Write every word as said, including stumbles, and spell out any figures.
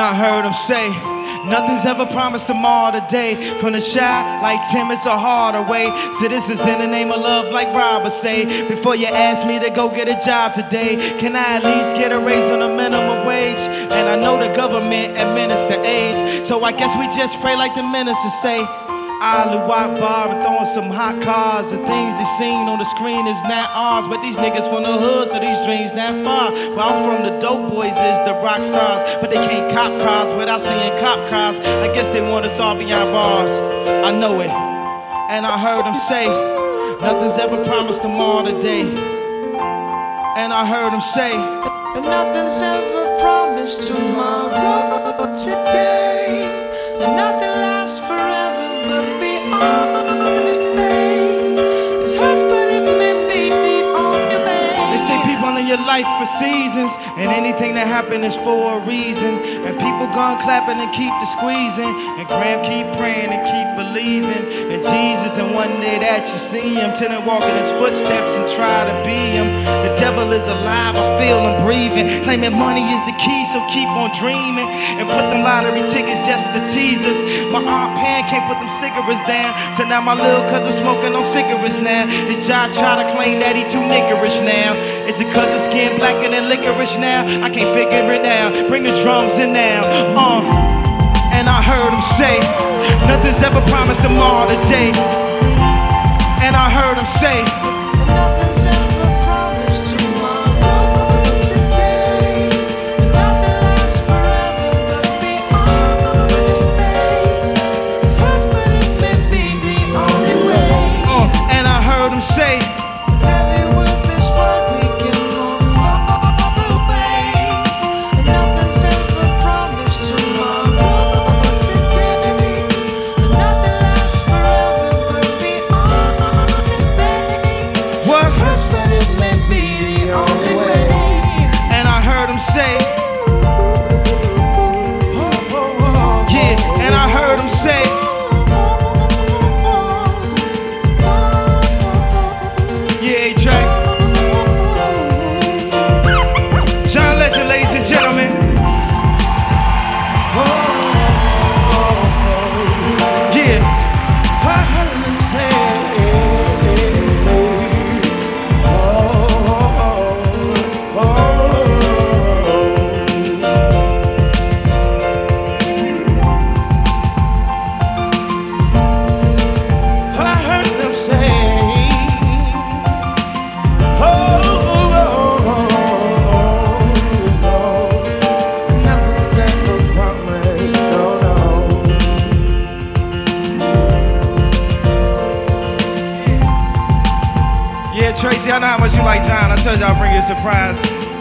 And I heard him say, nothing's ever promised tomorrow today. From the shy like Tim, it's a harder way. So this is in the name of love like Robert say. Before you ask me to go get a job today, can I at least get a raise on the minimum wage? And I know the government administer age, so I guess we just pray like the minister say. Allahu Akbar and throwing some hot cars. The things they seen on the screen is not ours, but these niggas from the hood, so these dreams not far. Where I'm from, the dope boys is the rock stars, but they can't cop cars without seeing cop cars. I guess they want us all beyond bars. I know it, and I heard them say, nothing's ever promised tomorrow today. And I heard them say, and nothing's ever promised tomorrow today. And nothing lasts forever. They say people in your life for seasons, and anything that happen is for a reason. And people gone clapping and keep the squeezing, and Graham keep praying and keep believing in Jesus. And one day that you see him, till then walk in his footsteps and try to be him. The devil is alive, I feel him breathing, claiming money is the key, so keep on dreaming. And put them lottery tickets just to tease us. My Aunt Pan can't put them cigarettes down, so now my little cousin smoking on cigarettes now. His job try to claim that he too niggerish now. Is it cause his skin blacker than licorice now? I can't figure it out, bring the drums in now. uh. And I heard him say, nothing's ever promised tomorrow today. And I heard him say, nothing's ever promised tomorrow today. Nothing lasts forever, but be honest, babe. Hurts, but it may be the only way. uh. And I heard him say, with every word this word we can move far away. And nothing's ever promised tomorrow today. Nothing lasts forever, but be honest, babe. what? Hurts, but it may be the only way. And I heard him say, yeah, and I heard him say, yeah, Drake. John Legend, ladies and gentlemen. Yeah, I heard him say, I heard them say, oh, nothing's ever promised, no, no. Yeah, Tracy, I know how much you like John. I told you I'll bring you a surprise.